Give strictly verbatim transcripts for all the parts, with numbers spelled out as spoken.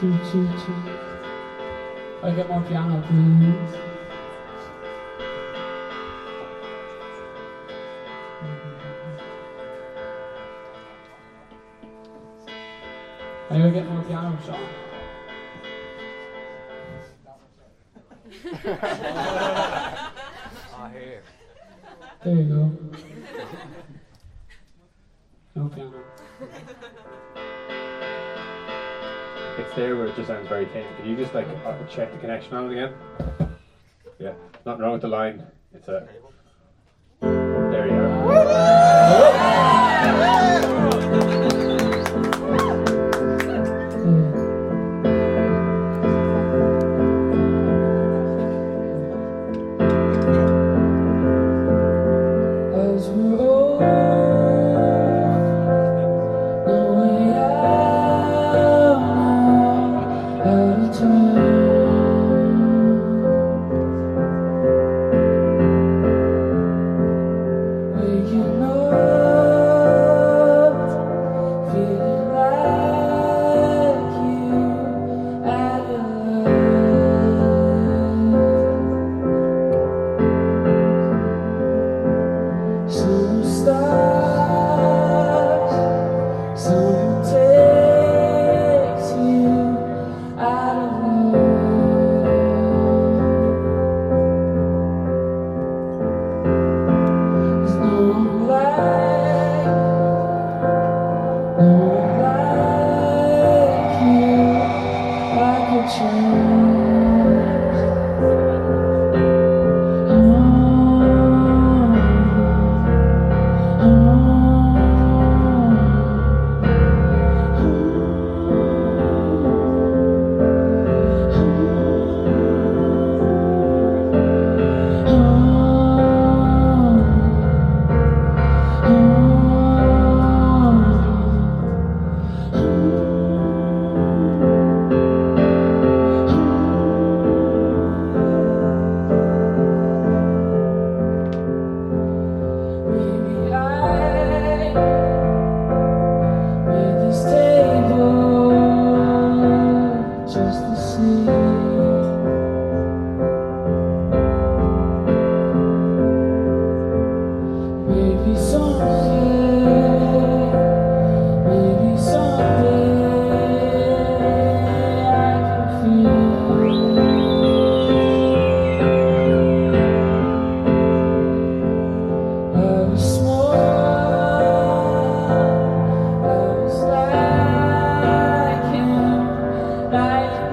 choo, choo, choo. Can I get more piano, please? Can I get more piano, Sean? Ah, here. There you go. No piano. It's there, but it just sounds very thin. Can you just like uh, check the connection on it again? Yeah, nothing wrong with the line. It's a. There you are. As we're old, no way out now, out of time. Waking up, feeling like you out of life. Some stars, some takes you out of love. There's no one like, no one like you, like a change. Maybe I made this table just to see. Maybe someday, maybe someday I can feel. I was small, I was like him, like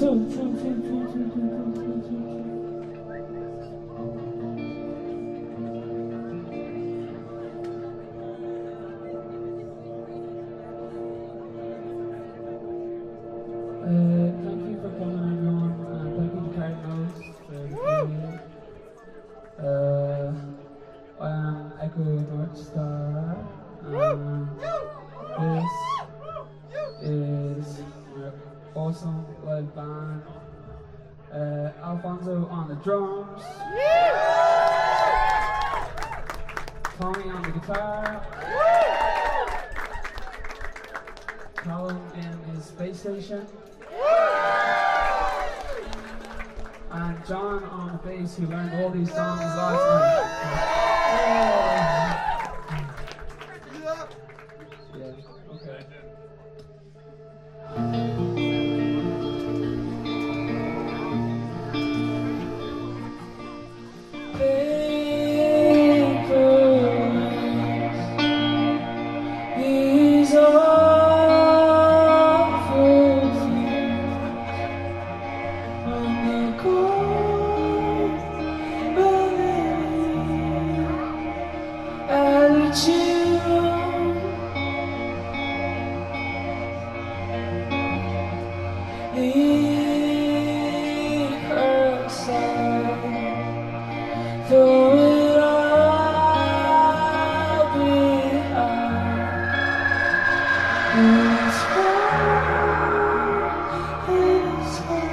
thank you for coming, everyone, and thank you to Cardinals for coming. Uh, I am Echo North Star, and this is my awesome live band. Uh, Alfonso on the drums, Tommy on the guitar, Callum in his space station, and John on the bass, who learned all these songs last night. Yeah, okay. These awful things on the cold attitude. Leave her aside, throw it all behind. It's hard, it's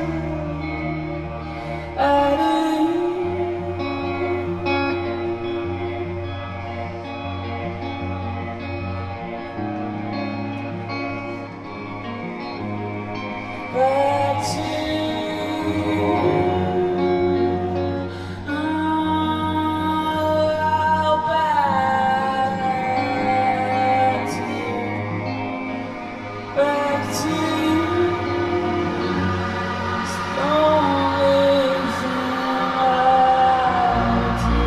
hard, at you. Back to you. Oh, back to you. Back to you. It's the only thing I do.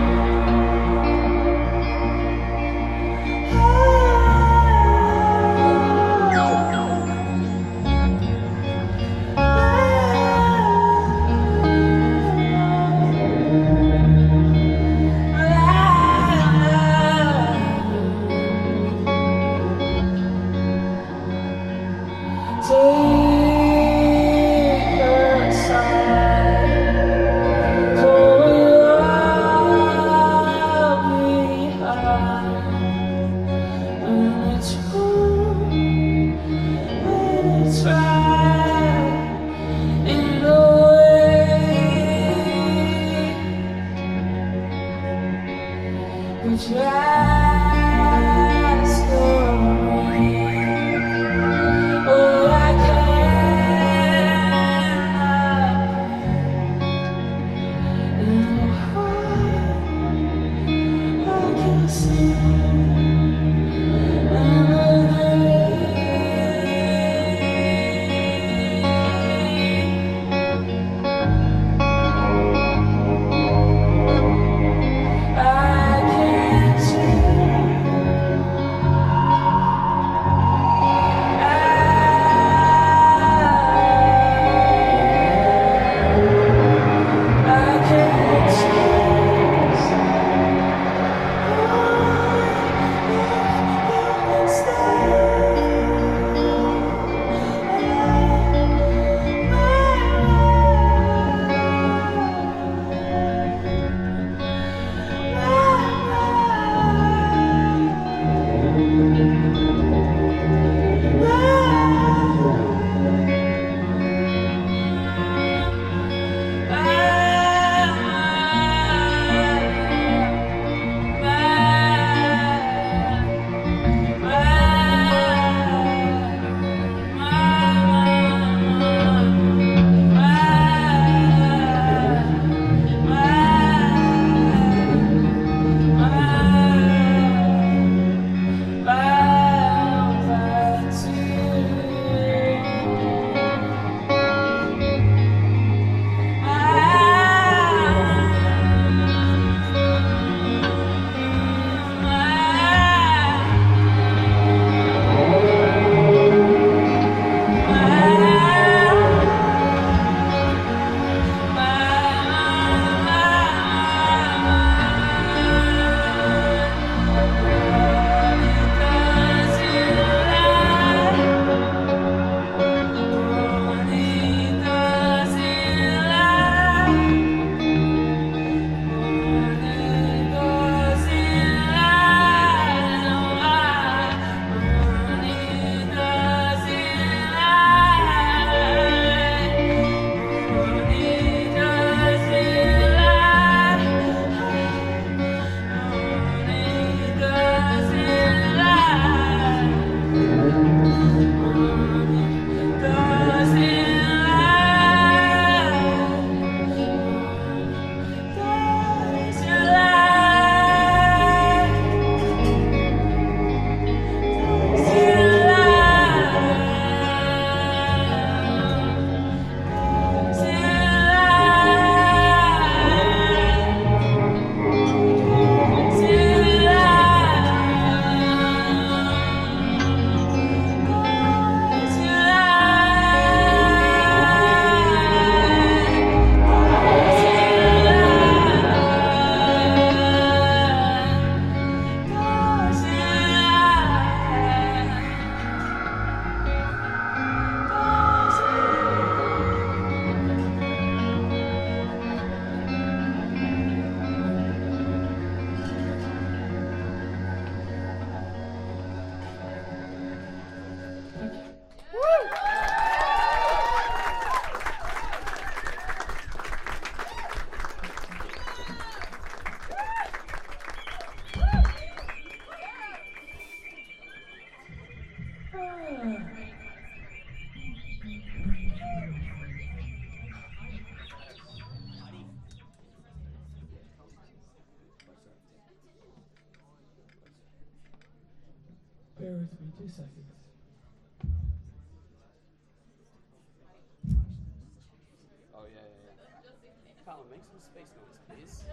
Take her aside, pull it all behind, and it's wrong, but it's right in a way, which lasts away. Oh, I cannot in a heart I can see I can't see. with me two seconds. Oh, yeah, yeah, yeah. Callum, make some space noise, please.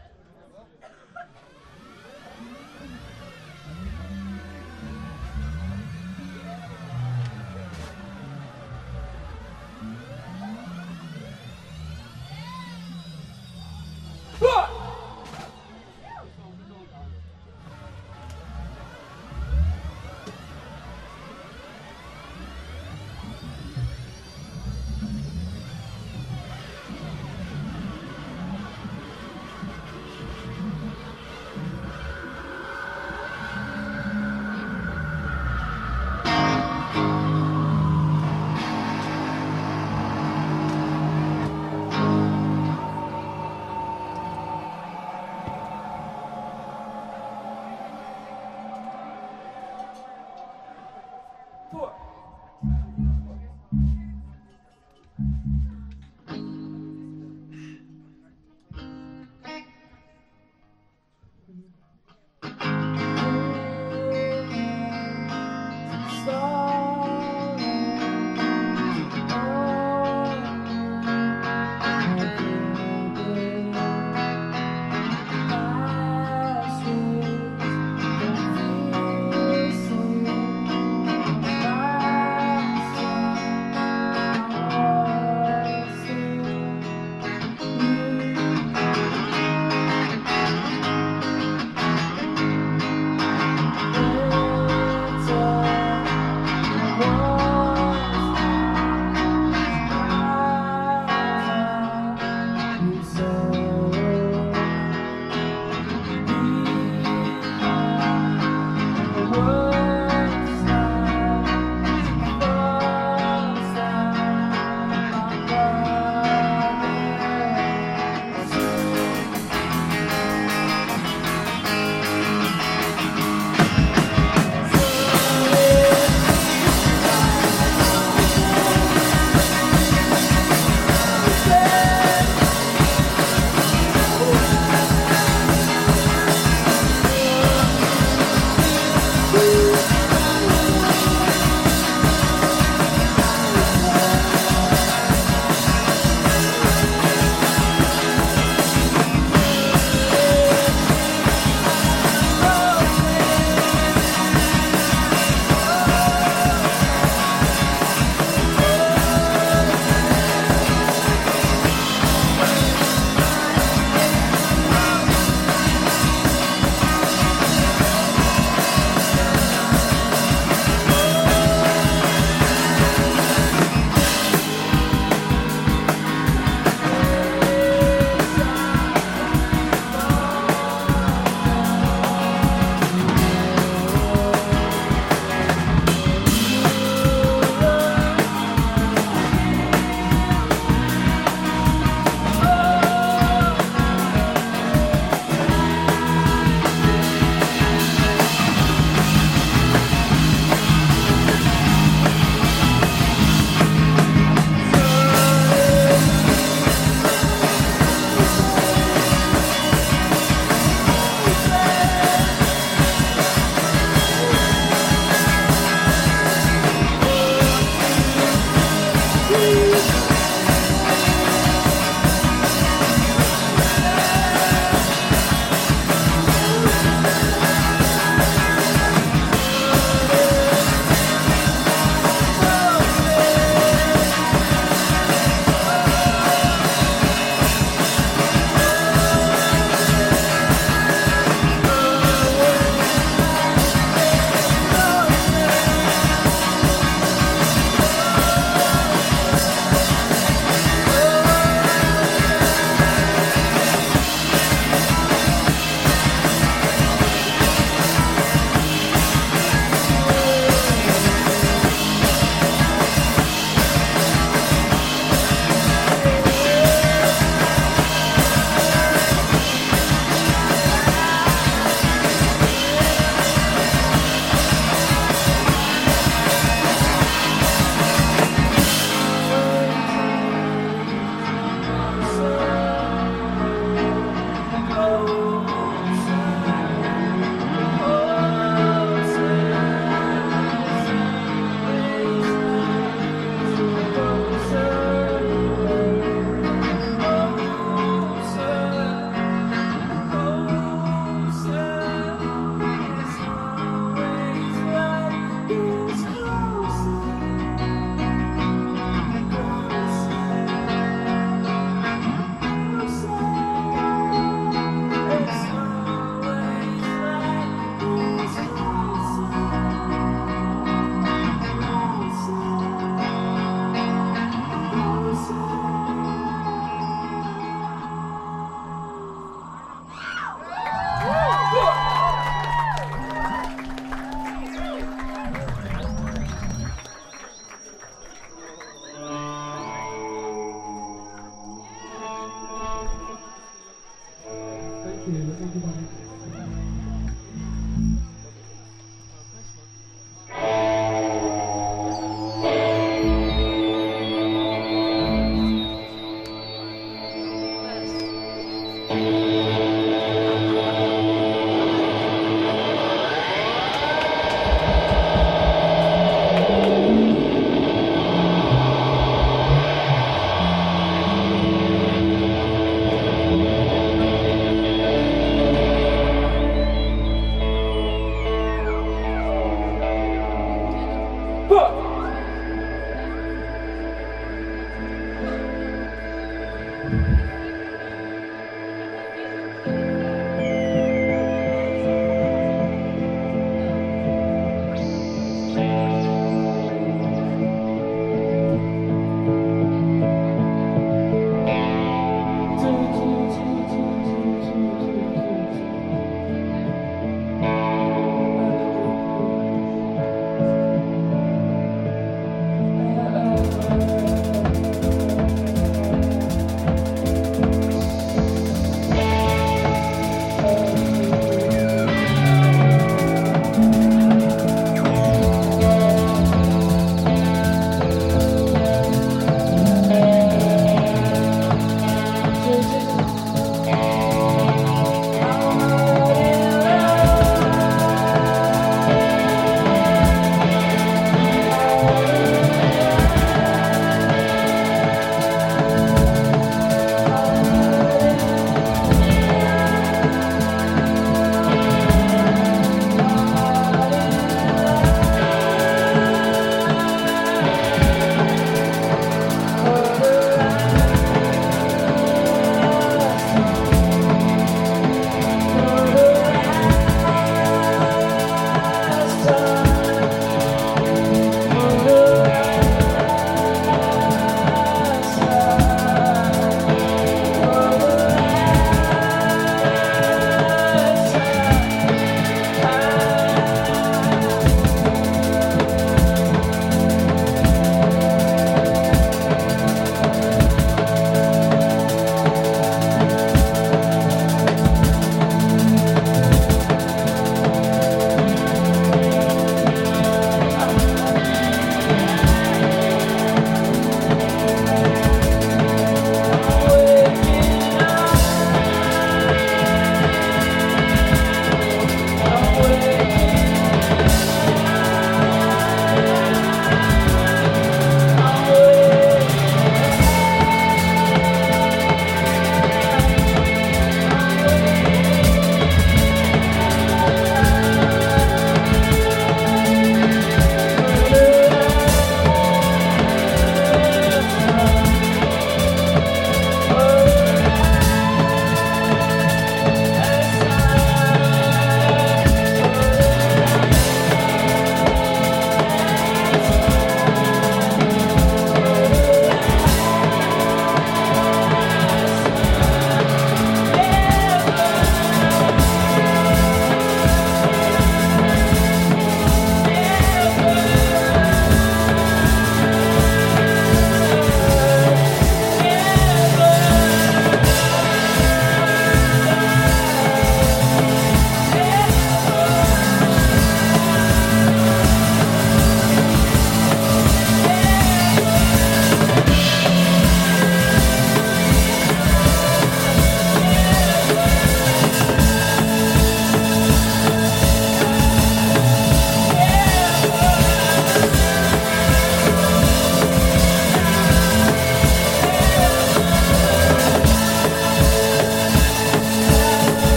you. Thank you, buddy.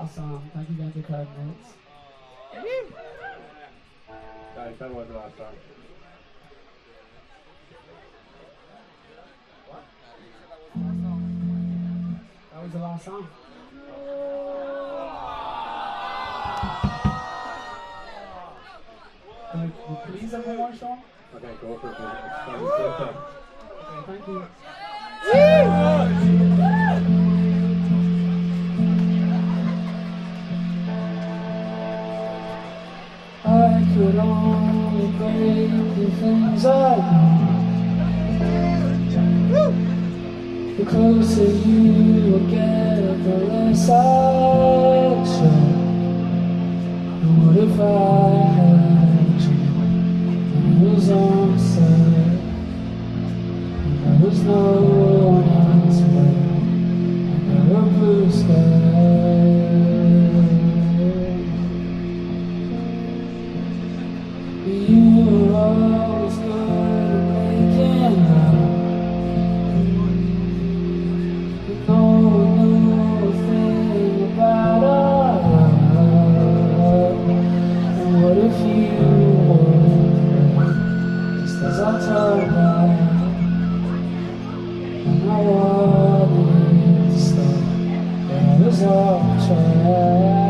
last song. Thank you again to Cardinals. Guys, that was the last song. That was the last song. Can we, can we please have one more song? Okay, go for it. It's fine. It's okay. Okay, thank you. I could only break the things I know. The closer you will get, the less I'd show. And what if I had you? And it was on side, and there was no one else but under a blue sky. You were always good at making love. No one knew a thing about our love. And what if you were just as I turned out? And I wanted to stop, but I was off track.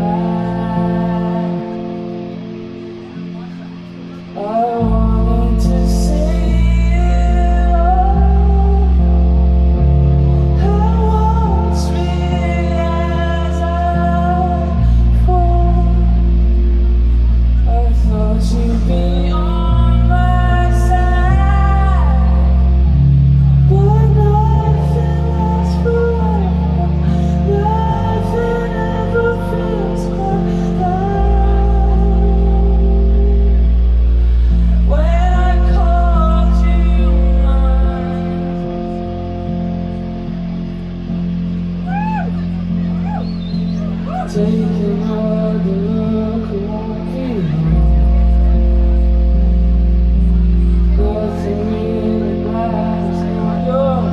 I wanted to see you. I watched me as I fall. I thought you'd be on my side, but nothing lasts forever. Nothing ever feels quite right. When I called you mine, take another look, it won't be long. Nothing really matters now you're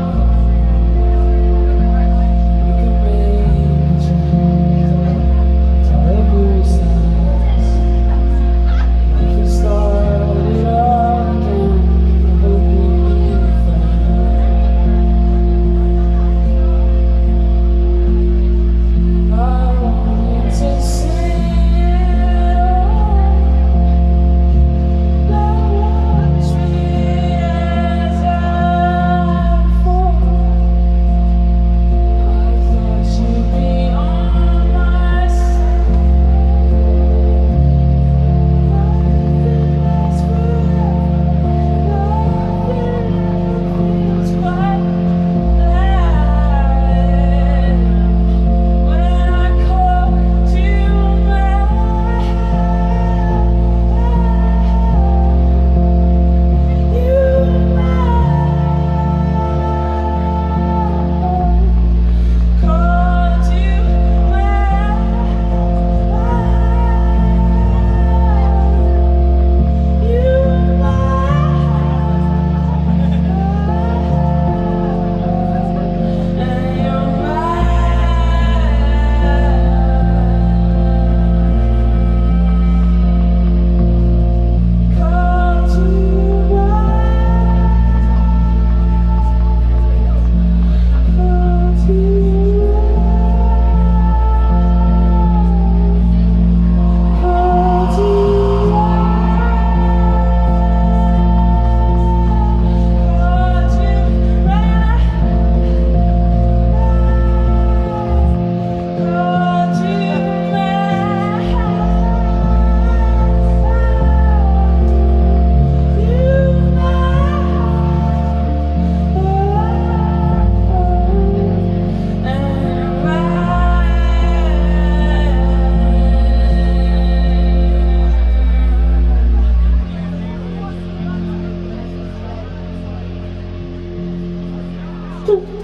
gone. We can make a change, tell every sense. We can start it all again. I hope we'll be friends. I wanted to see you. Now watch me as I fall. I thought you'd be on my side. Nothing lasts forever. Nothing ever feels quite right. When I called you mine, you mine, called you mine, you mine, and you're mine, called you mine, called you called you called you mine, called you mine, you mine, and mine.